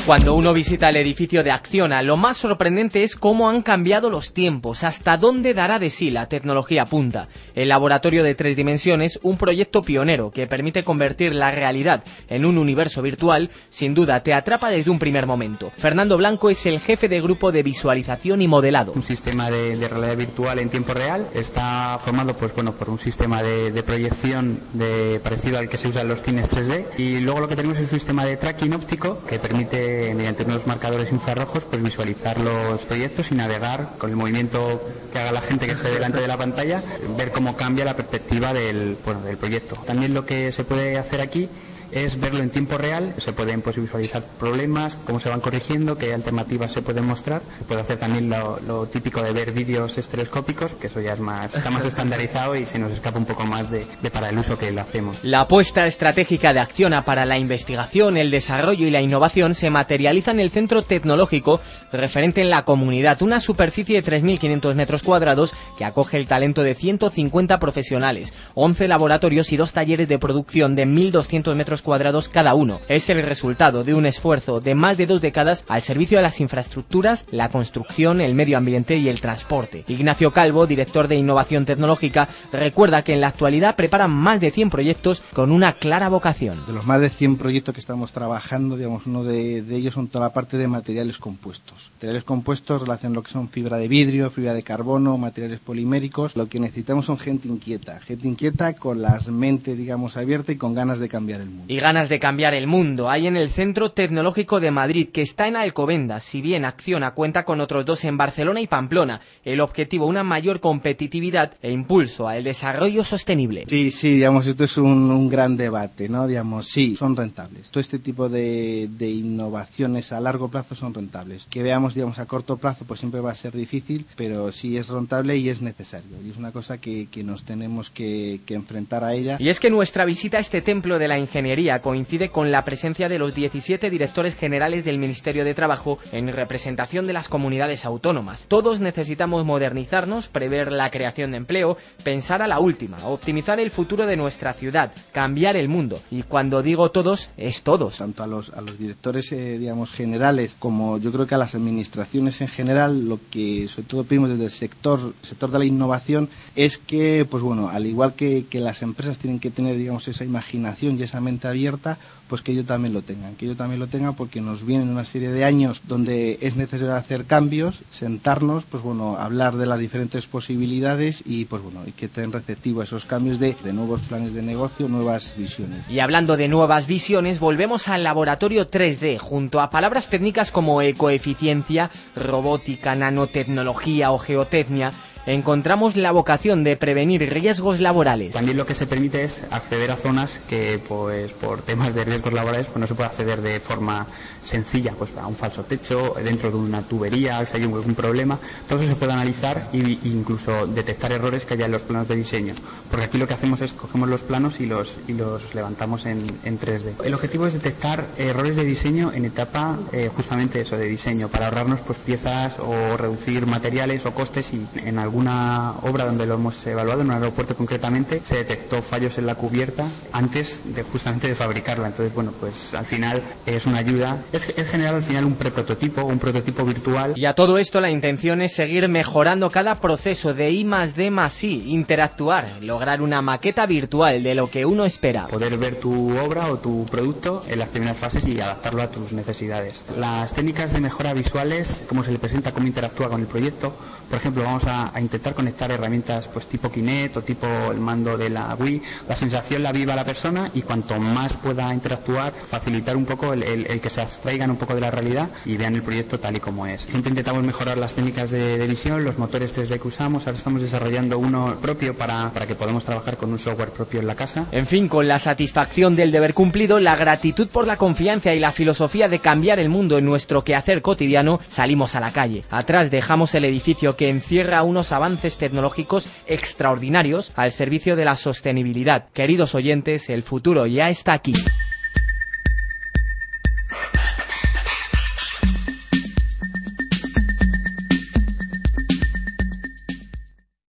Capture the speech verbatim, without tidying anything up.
Cuando uno visita el edificio de Acciona, lo más sorprendente es cómo han cambiado los tiempos, hasta dónde dará de sí la tecnología punta. El laboratorio de tres dimensiones, un proyecto pionero que permite convertir la realidad en un universo virtual, sin duda te atrapa desde un primer momento. Fernando Blanco es el jefe de grupo de visualización y modelado. Un sistema de, de realidad virtual en tiempo real, está formado pues bueno por un sistema de, de proyección de, parecido al que se usa en los cines tres D, y luego lo que tenemos es un sistema de tracking óptico que permite mediante unos marcadores infrarrojos pues visualizar los proyectos y navegar con el movimiento que haga la gente que esté delante de la pantalla, ver cómo cambia la perspectiva del, bueno, del proyecto. También lo que se puede hacer aquí es verlo en tiempo real, se pueden pues, visualizar problemas, cómo se van corrigiendo, qué alternativas se pueden mostrar. Se puede hacer también lo, lo típico de ver vídeos estereoscópicos, que eso ya es más, está más estandarizado y se nos escapa un poco más de, de para el uso que lo hacemos. La apuesta estratégica de Acciona para la investigación, el desarrollo y la innovación se materializa en el centro tecnológico referente en la comunidad, una superficie de tres mil quinientos metros cuadrados que acoge el talento de ciento cincuenta profesionales, once laboratorios y dos talleres de producción de mil doscientos metros cuadrados cada uno. Es el resultado de un esfuerzo de más de dos décadas al servicio de las infraestructuras, la construcción, el medio ambiente y el transporte. Ignacio Calvo, director de Innovación Tecnológica, recuerda que en la actualidad preparan más de cien proyectos con una clara vocación. De los más de cien proyectos que estamos trabajando, digamos, uno de, de ellos son toda la parte de materiales compuestos. Materiales compuestos relacionan lo que son fibra de vidrio, fibra de carbono, materiales poliméricos. Lo que necesitamos son gente inquieta, gente inquieta con las mentes, digamos, abiertas y con ganas de cambiar el mundo. Y ganas de cambiar el mundo hay en el Centro Tecnológico de Madrid, que está en Alcobendas. Si bien Acciona cuenta con otros dos en Barcelona y Pamplona, el objetivo una mayor competitividad e impulso al desarrollo sostenible. Sí, sí, digamos, esto es un, un gran debate, ¿no? Digamos, sí, son rentables. Todo este tipo de, de innovaciones a largo plazo son rentables. Que veamos, digamos, a corto plazo, pues siempre va a ser difícil, pero sí es rentable y es necesario. Y es una cosa que, que nos tenemos que, que enfrentar a ella. Y es que nuestra visita a este templo de la ingeniería coincide con la presencia de los diecisiete directores generales del Ministerio de Trabajo en representación de las comunidades autónomas. Todos necesitamos modernizarnos, prever la creación de empleo, pensar a la última, optimizar el futuro de nuestra ciudad, cambiar el mundo. Y cuando digo todos, es todos. Tanto a los, a los directores, eh, digamos, generales, como yo creo que a las administraciones en general, lo que sobre todo pedimos desde el sector, sector de la innovación, es que, pues bueno, al igual que, que las empresas tienen que tener, digamos, esa imaginación y esa mente abierta, pues que ellos también lo tengan, que ellos también lo tengan porque nos vienen una serie de años donde es necesario hacer cambios, sentarnos, pues bueno, hablar de las diferentes posibilidades y pues bueno, hay que tener receptivo a esos cambios de, de nuevos planes de negocio, nuevas visiones. Y hablando de nuevas visiones, volvemos al laboratorio tres D, junto a palabras técnicas como ecoeficiencia, robótica, nanotecnología o geotecnia. Encontramos la vocación de prevenir riesgos laborales. También lo que se permite es acceder a zonas que pues por temas de riesgos laborales pues no se puede acceder de forma sencilla, pues a un falso techo, dentro de una tubería, si hay algún problema. Todo eso se puede analizar e incluso detectar errores que haya en los planos de diseño, porque aquí lo que hacemos es cogemos los planos y los y los levantamos en, en tres D. El objetivo es detectar errores de diseño en etapa eh, justamente eso de diseño, para ahorrarnos pues piezas o reducir materiales o costes. Y en alguna obra donde lo hemos evaluado, en un aeropuerto concretamente, se detectó fallos en la cubierta antes de justamente de fabricarla. Entonces, bueno, pues al final es una ayuda. Es, es generar al final un preprototipo, un prototipo virtual. Y a todo esto la intención es seguir mejorando cada proceso de I más D más I, interactuar, lograr una maqueta virtual de lo que uno espera. Poder ver tu obra o tu producto en las primeras fases y adaptarlo a tus necesidades. Las técnicas de mejora visuales, cómo se le presenta, cómo interactúa con el proyecto. Por ejemplo, vamos a, a intentar conectar herramientas pues tipo Kinect o tipo el mando de la Wii. La sensación la viva la persona y cuanto más pueda interactuar, facilitar un poco el, el, el que se abstraigan un poco de la realidad y vean el proyecto tal y como es. Siempre intentamos mejorar las técnicas de, de visión, los motores tres D que usamos. Ahora estamos desarrollando uno propio para, para que podamos trabajar con un software propio en la casa. En fin, con la satisfacción del deber cumplido, la gratitud por la confianza y la filosofía de cambiar el mundo en nuestro quehacer cotidiano, salimos a la calle. Atrás dejamos el edificio que encierra unos avances tecnológicos extraordinarios al servicio de la sostenibilidad. Queridos oyentes, el futuro ya está aquí.